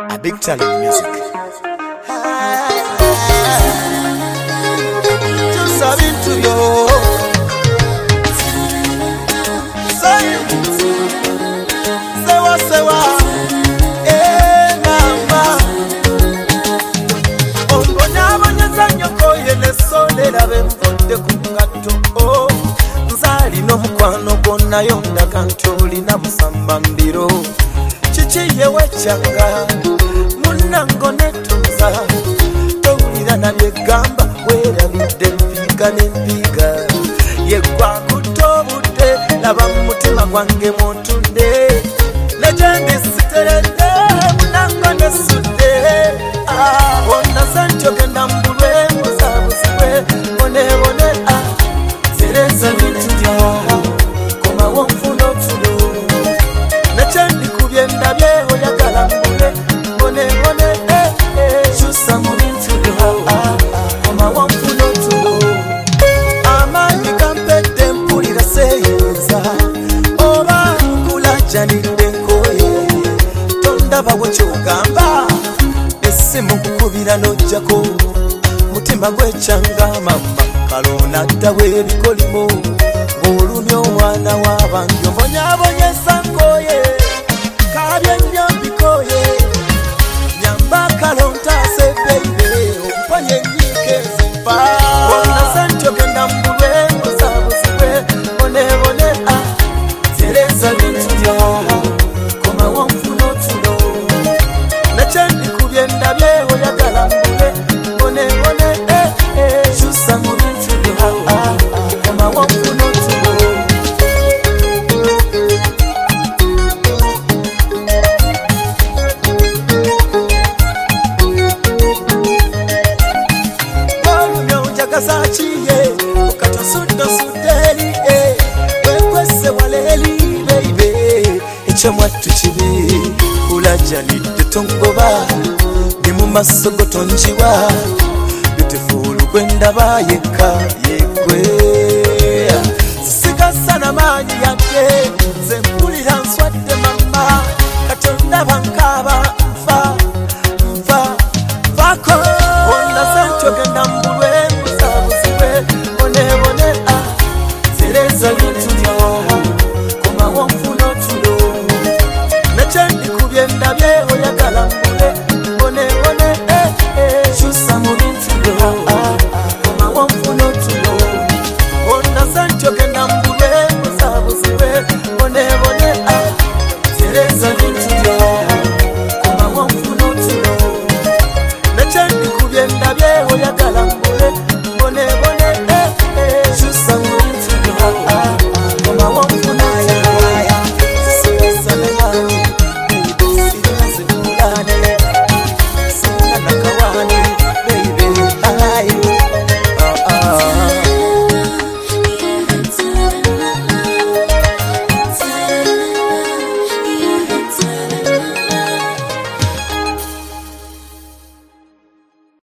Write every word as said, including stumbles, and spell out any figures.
A big talent music. Just a bit to you. Say, say what, say what. Eh, mama. Ongo nyabo nyazanyo koye lesole la bemfonde kungato. Oh, nzali no mukwano gonna yonda kantoli na musamba mbiro. Chichi yewe changa. Munango netuza towulira nabyegamba werabidde mpiga nempiga yegwa kutobudde laba mumutima gwange mutunde lejendi siterede munango nesudde wonna sanjo genda mbulwe muzabuzibwe bonebone tereza bintuya komawo nfuna otulo nekyendi kubye ndabye oyagala mbulwe bone bone eh eh chusa mu bintu byo koma wamfuno tulo amani kampete mpulira seyeza oba kulajanidde nkoye tondaba wokyogamba essimu kukubira nojjako mutima gwecanga mama kalona ddawo ebikolimo ng'olumya omwana w'abange obonyabonyesa nkoye kabye nnyo mbikoye kalonta se baby upanye nyike zipa wona sancho genda mbulwe muzabuzibwe bone bone ah tereza bintuya koma wamfuno tulo nechendi kubye ndabye oyagala mbulwe bone bone eh eh chusa mu bintu ah koma wamfuno tulo Sachiye ukato sudo sudeli eh wekwese waleli baby eche mwatu chibi ulajali tetongoba ni mu masogo tonjiwa beautiful kwenda bayeka yekwe sika sana manyi